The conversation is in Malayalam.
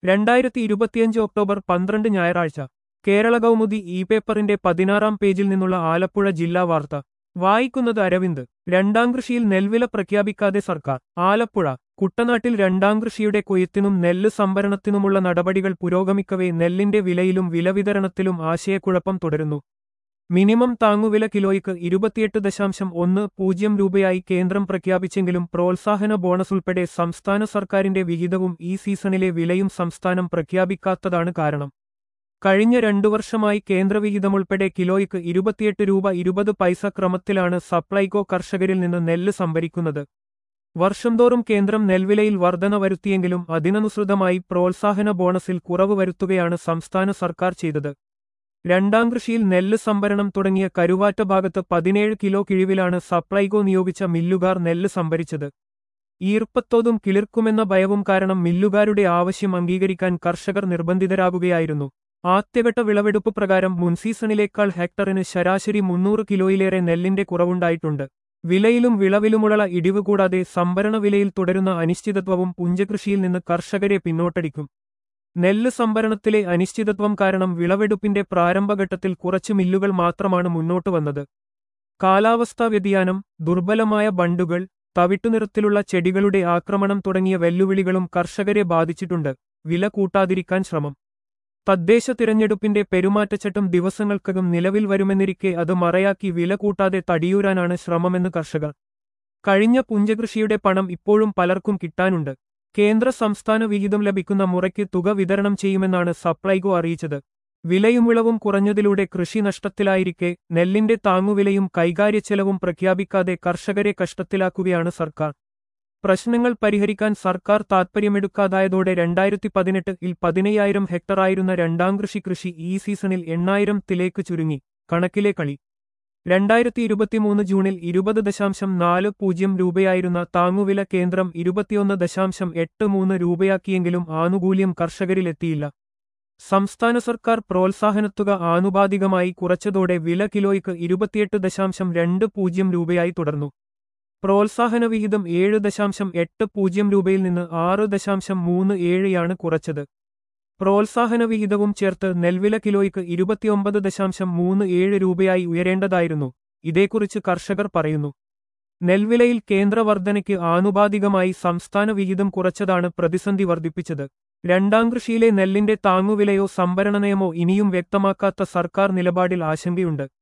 2025 ഒക്ടോബർ 12 ഞായറാഴ്ച കേരള കൗമുദി ഇ പേപ്പറിന്റെ 16-ാം പേജിൽ നിന്നുള്ള ആലപ്പുഴ ജില്ലാ വാർത്ത വായിക്കുന്നത് അരവിന്ദ്. രണ്ടാം കൃഷിയിൽ നെൽവില പ്രഖ്യാപിക്കാതെ സർക്കാർ. ആലപ്പുഴ കുട്ടനാട്ടിൽ രണ്ടാം കൃഷിയുടെ കൊയ്ത്തിനും നെല്ല് സംഭരണത്തിനുമുള്ള നടപടികൾ പുരോഗമിക്കവേ നെല്ലിന്റെ വിലയിലും വിലവിതരണത്തിലും ആശയക്കുഴപ്പം തുടരുന്നു. മിനിമം താങ്ങുവില കിലോയ്ക്ക് 28.10 രൂപയായി കേന്ദ്രം പ്രഖ്യാപിച്ചെങ്കിലും പ്രോത്സാഹന ബോണസുൾപ്പെടെ സംസ്ഥാന സർക്കാരിന്റെ വിഹിതവും ഈ സീസണിലെ വിലയും സംസ്ഥാനം പ്രഖ്യാപിക്കാത്തതാണ് കാരണം. കഴിഞ്ഞ 2 വർഷമായി കേന്ദ്രവിഹിതമുൾപ്പെടെ കിലോയ്ക്ക് 28 രൂപ 20 പൈസ ക്രമത്തിലാണ് സപ്ലൈകോ കർഷകരിൽ നിന്ന് നെല്ല് സംഭരിക്കുന്നത്. വർഷംതോറും കേന്ദ്രം നെൽവിലയിൽ വർധന വരുത്തിയെങ്കിലും അതിനനുസൃതമായി പ്രോത്സാഹന ബോണസിൽ കുറവ് വരുത്തുകയാണ് സംസ്ഥാന സർക്കാർ ചെയ്തത്. രണ്ടാം കൃഷിയിൽ നെല്ല് സംഭരണം തുടങ്ങിയ കരുവാറ്റ ഭാഗത്ത് 17 കിലോ കിഴിവിലാണ് സപ്ലൈകോ നിയോഗിച്ച മില്ലുകാർ നെല്ല് സംഭരിച്ചത്. ഈർപ്പത്തോതും കിളിർക്കുമെന്ന ഭയവും കാരണം മില്ലുകാരുടെ ആവശ്യം അംഗീകരിക്കാൻ കർഷകർ നിർബന്ധിതരാകുകയായിരുന്നു. ആദ്യഘട്ട വിളവെടുപ്പ് പ്രകാരം മുൻസീസണിലേക്കാൾ ഹെക്ടറിന് ശരാശരി 300 കിലോയിലേറെ നെല്ലിന്റെ കുറവുണ്ടായിട്ടുണ്ട്. വിലയിലും വിളവിലുമുള്ള ഇടിവ് കൂടാതെ സംഭരണ വിലയിൽ തുടരുന്ന അനിശ്ചിതത്വവും പുഞ്ചകൃഷിയിൽ നിന്ന് കർഷകരെ പിന്നോട്ടടിക്കും. നെല്ല് സംഭരണത്തിലെ അനിശ്ചിതത്വം കാരണം വിളവെടുപ്പിന്റെ പ്രാരംഭഘട്ടത്തിൽ കുറച്ച് മില്ലുകൾ മാത്രമാണ് മുന്നോട്ട് വന്നത്. കാലാവസ്ഥാ വ്യതിയാനം, ദുർബലമായ ബണ്ടുകൾ, തവിട്ടുനിറത്തിലുള്ള ചെടികളുടെ ആക്രമണം തുടങ്ങിയ വെല്ലുവിളികളും കർഷകരെ ബാധിച്ചിട്ടുണ്ട്. വില കൂട്ടാതിരിക്കാൻ ശ്രമം. തദ്ദേശ തിരഞ്ഞെടുപ്പിന്റെ പെരുമാറ്റച്ചട്ടം ദിവസങ്ങൾക്കകം നിലവിൽ വരുമെന്നിരിക്കെ അത് മറയാക്കി വില കൂട്ടാതെ തടിയൂരാനാണ് ശ്രമമെന്ന് കർഷകർ. കഴിഞ്ഞ പുഞ്ചകൃഷിയുടെ പണം ഇപ്പോഴും പലർക്കും കിട്ടാനുണ്ട്. കേന്ദ്ര സംസ്ഥാന വിഹിതം ലഭിക്കുന്ന മുറയ്ക്ക് തുക വിതരണം ചെയ്യുമെന്നാണ് സപ്ലൈകോ അറിയിച്ചത്. വിലയും വിളവും കുറഞ്ഞതിലൂടെ കൃഷി നഷ്ടത്തിലായിരിക്കെ നെല്ലിന്റെ താങ്ങുവിലയും കൈകാര്യച്ചെലവും പ്രഖ്യാപിക്കാതെ കർഷകരെ കഷ്ടത്തിലാക്കുകയാണ് സർക്കാർ. പ്രശ്നങ്ങൾ പരിഹരിക്കാൻ സർക്കാർ താൽപര്യമെടുക്കാതായതോടെ 2018-ൽ 15,000 ഹെക്ടറായിരുന്ന രണ്ടാം കൃഷി ഈ സീസണിൽ 8,000-ത്തിലേക്ക് ചുരുങ്ങി. കണക്കിലെ കളി. 2023 ജൂണിൽ 20.40 രൂപയായിരുന്ന താങ്ങുവില കേന്ദ്രം 21.83 രൂപയാക്കിയെങ്കിലും ആനുകൂല്യം കർഷകരിലെത്തിയില്ല. സംസ്ഥാന സർക്കാർ പ്രോത്സാഹനത്തുക ആനുപാതികമായി കുറച്ചതോടെ വില കിലോയ്ക്ക് 28.20 രൂപയായി തുടർന്നു. പ്രോത്സാഹന വിഹിതം 7.80 രൂപയിൽ നിന്ന് 6.37 കുറച്ചത്. പ്രോത്സാഹന വിഹിതവും ചേർത്ത് നെൽവില കിലോയ്ക്ക് 29.37 രൂപയായി ഉയരേണ്ടതായിരുന്നു. ഇതേക്കുറിച്ച് കർഷകർ പറയുന്നു. നെൽവിലയിൽ കേന്ദ്ര വർധനയ്ക്ക് ആനുപാതികമായി സംസ്ഥാന വിഹിതം കുറച്ചതാണ് പ്രതിസന്ധി വർദ്ധിപ്പിച്ചത്. രണ്ടാം കൃഷിയിലെ നെല്ലിന്റെ താങ്ങുവിലയോ സംഭരണ നയമോ ഇനിയും വ്യക്തമാക്കാത്ത സർക്കാർ നിലപാടിൽ ആശങ്കയുണ്ട്.